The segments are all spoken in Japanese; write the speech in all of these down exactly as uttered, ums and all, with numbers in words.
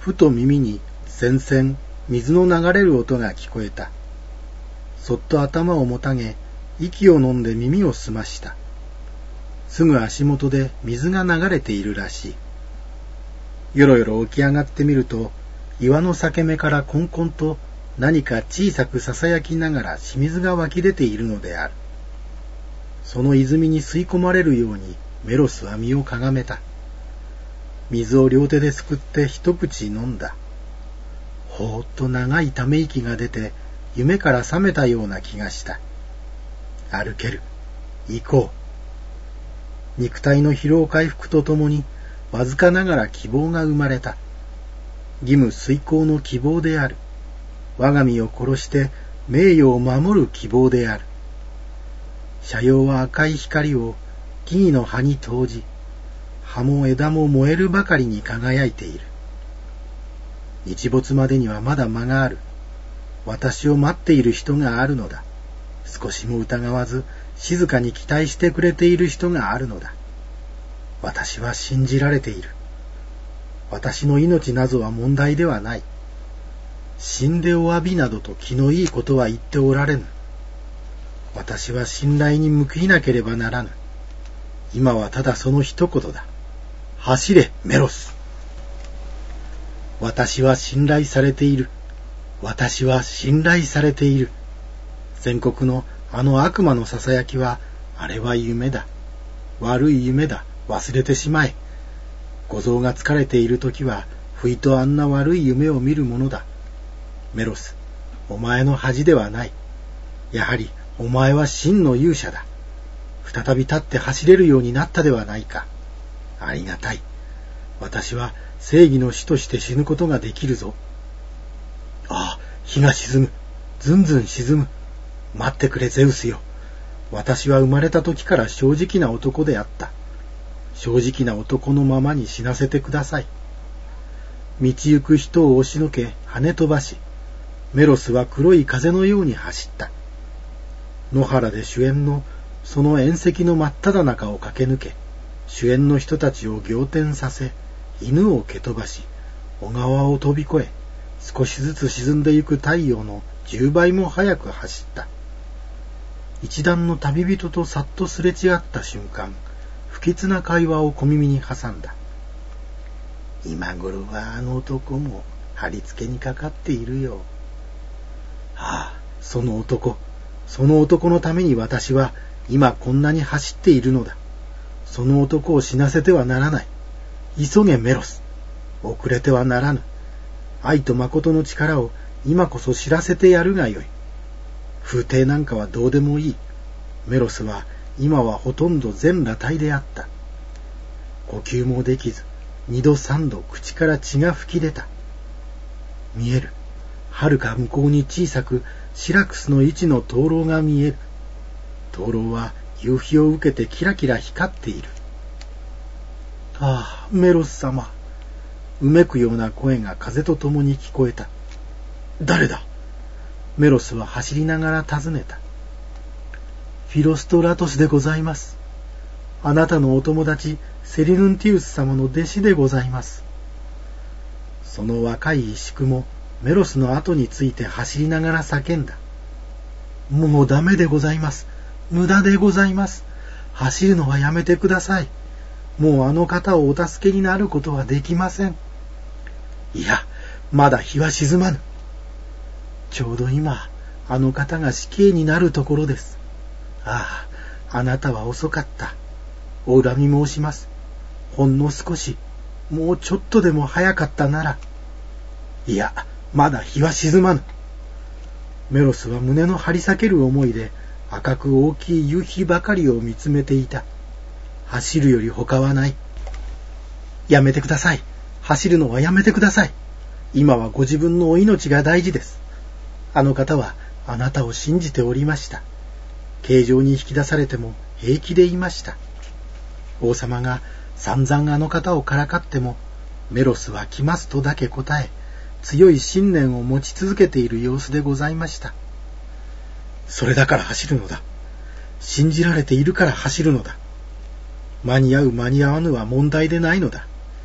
ふと耳に旋々水の流れる音が聞こえた。そっと頭をもたげ、息を飲んで耳を澄ました。すぐ足元で水が流れているらしい。よろよろ起き上がってみると、岩の裂け目からこんこんと何か小さくささやきながら清水が湧き出ているのである。その泉に吸い込まれるようにメロスは身をかがめた。水を両手ですくって一口飲んだ。ほーっと長いため息が出て、夢から覚めたような気がした。歩ける。行こう。肉体の疲労回復とともに、わずかながら希望が生まれた。義務遂行の希望である。我が身を殺して名誉を守る希望である。斜陽は赤い光を木々の葉に投じ、葉も枝も燃えるばかりに輝いている。日没までにはまだ間がある。私を待っている人があるのだ。少しも疑わず静かに期待してくれている人があるのだ。私は信じられている。私の命などは問題ではない。死んでお詫びなどと気のいいことは言っておられぬ。私は信頼に報いなければならぬ。今はただその一言だ。走れ、メロス。私は信頼されている。私は信頼されている。全国のあの悪魔のささやきは、あれは夢だ。悪い夢だ。忘れてしまえ。小僧が疲れているときは、ふいとあんな悪い夢を見るものだ。メロス、お前の恥ではない。やはり、お前は真の勇者だ。再び立って走れるようになったではないか。ありがたい。私は正義の死として死ぬことができるぞ。ああ、日が沈む。ずんずん沈む。待ってくれ、ゼウスよ。私は生まれた時から正直な男であった。正直な男のままに死なせてください。道行く人を押しのけ、跳ね飛ばし、メロスは黒い風のように走った。野原で主演のその縁石の真っ只中を駆け抜け、主演の人たちを仰天させ、犬を蹴飛ばし、小川を飛び越え、少しずつ沈んでゆく太陽の十倍も早く走った。一団の旅人とさっとすれ違った瞬間、不吉な会話を小耳に挟んだ。今頃はあの男も貼り付けにかかっているよ。ああ、その男、その男のために私は今こんなに走っているのだ。その男を死なせてはならない。急げメロス。遅れてはならぬ。愛と誠の力を今こそ知らせてやるがよい。風体なんかはどうでもいい。メロスは今はほとんど全裸体であった。呼吸もできず、二度三度口から血が吹き出た。見える。遥か向こうに小さくシラクスの位置の灯籠が見える。灯籠は夕日を受けてキラキラ光っている。ああ、メロス様。うめくような声が風とともに聞こえた。誰だ？メロスは走りながら尋ねた。フィロストラトスでございます。あなたのお友達セリヌンティウス様の弟子でございます。その若い石工もメロスの後について走りながら叫んだ。もうダメでございます。無駄でございます。走るのはやめてください。もうあの方をお助けになることはできません。いや、まだ日は沈まぬ。ちょうど今、あの方が死刑になるところです。ああ、あなたは遅かった。お恨み申します。ほんの少し、もうちょっとでも早かったなら。いや、まだ日は沈まぬ。メロスは胸の張り裂ける思いで赤く大きい夕日ばかりを見つめていた。走るより他はない。やめてください。走るのはやめてください。今はご自分のお命が大事です。あの方はあなたを信じておりました。刑場に引き出されても平気でいました。王様が散々あの方をからかっても、メロスは来ますとだけ答え、強い信念を持ち続けている様子でございました。それだから走るのだ。信じられているから走るのだ。間に合う間に合わぬは問題でないのだ。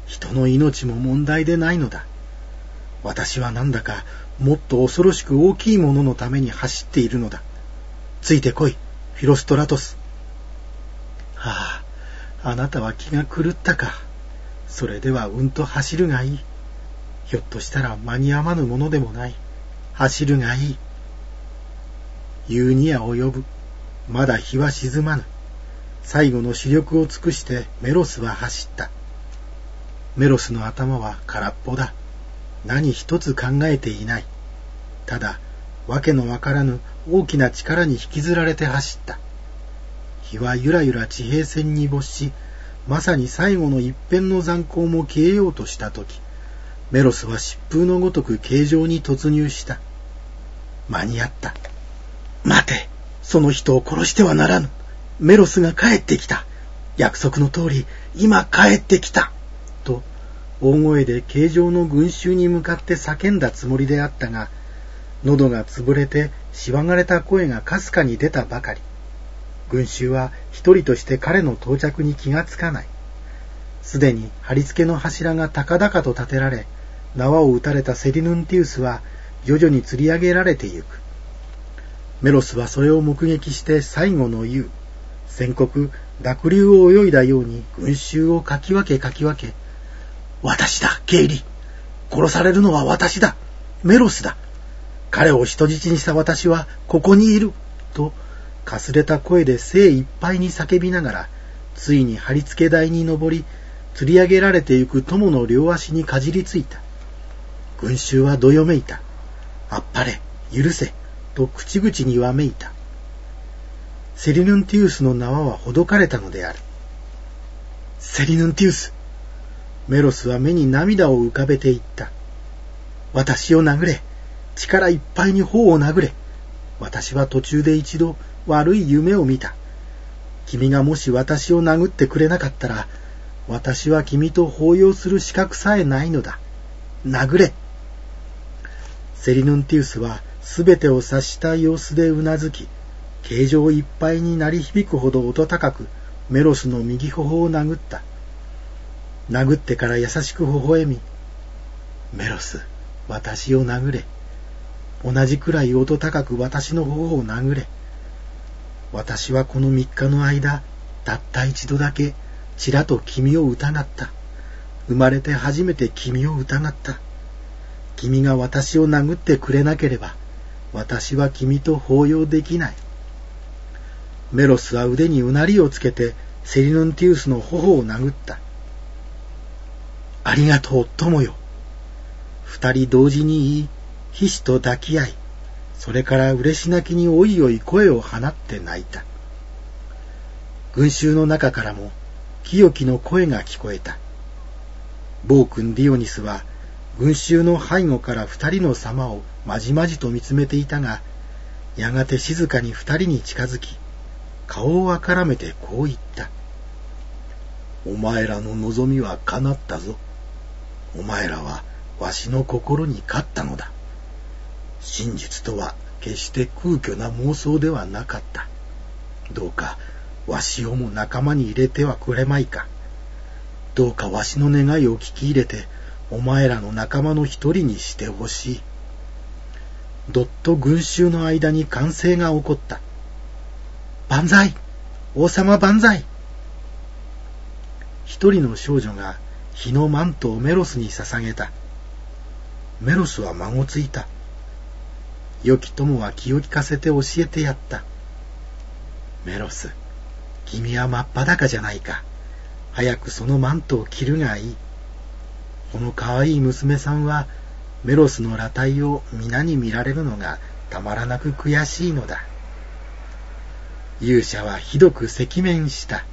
人の命も問題でないのだ。私はなんだかもっと恐ろしく大きいもののために走っているのだ。ついてこい、フィロストラトス。はあ、あなたは気が狂ったか。それではうんと走るがいい。ひょっとしたら間に合わぬものでもない。走るがいい。夕には及ぶ。まだ日は沈まぬ。最後の視力を尽くしてメロスは走った。メロスの頭は空っぽだ。何一つ考えていない。ただ、わけのわからぬ大きな力に引きずられて走った。日はゆらゆら地平線に没し、まさに最後の一片の残光も消えようとしたとき、メロスは疾風のごとく形状に突入した。間に合った。待て、その人を殺してはならぬ。メロスが帰ってきた。約束の通り、今帰ってきた。と、大声で形状の群衆に向かって叫んだつもりであったが、喉が潰れてしわがれた声がかすかに出たばかり。群衆は一人として彼の到着に気がつかない。すでに貼り付けの柱が高々と立てられ、縄を打たれたセリヌンティウスは徐々に吊り上げられてゆく。メロスはそれを目撃して最後の言う。宣告、濁流を泳いだように群衆をかき分けかき分け、私だ、ゲイリ。殺されるのは私だ。メロスだ。彼を人質にした私はここにいる。と、かすれた声で精いっぱいに叫びながら、ついに貼り付け台に登り、吊り上げられてゆく友の両足にかじりついた。群衆はどよめいた。あっぱれ、許せ、と口々にわめいた。セリヌンティウスの縄はほどかれたのである。セリヌンティウス。メロスは目に涙を浮かべていった。私を殴れ。力いっぱいに頬を殴れ。私は途中で一度悪い夢を見た。君がもし私を殴ってくれなかったら、私は君と抱擁する資格さえないのだ。殴れ。セリヌンティウスはすべてを察した様子でうなずき、形状いっぱいに鳴り響くほど音高くメロスの右頬を殴った。殴ってから優しく微笑み、メロス、私を殴れ。同じくらい音高く私の頬を殴れ。私はこの三日の間、たった一度だけ、ちらと君を疑った。生まれて初めて君を疑った。君が私を殴ってくれなければ、私は君と抱擁できない。メロスは腕にうなりをつけて、セリヌンティウスの頬を殴った。ありがとう、友よ。二人同時に言い、ひしと抱き合い、それから嬉し泣きにおいおい声を放って泣いた。群衆の中からも、清きの声が聞こえた。暴君ディオニスは、群衆の背後から二人の様をまじまじと見つめていたが、やがて静かに二人に近づき、顔をあからめてこう言った。お前らの望みは叶ったぞ。お前らはわしの心に勝ったのだ。真実とは決して空虚な妄想ではなかった。どうかわしをも仲間に入れてはくれまいか。どうかわしの願いを聞き入れて、お前らの仲間の一人にしてほしい。どっと群衆の間に歓声が起こった。万歳！王様万歳！一人の少女が日のマントをメロスに捧げた。メロスは孫ついた。良き友は気を利かせて教えてやった。メロス、君は真っ裸じゃないか。早くそのマントを着るがいい。このかわいい娘さんはメロスの裸体を皆に見られるのがたまらなく悔しいのだ。勇者はひどく赤面した。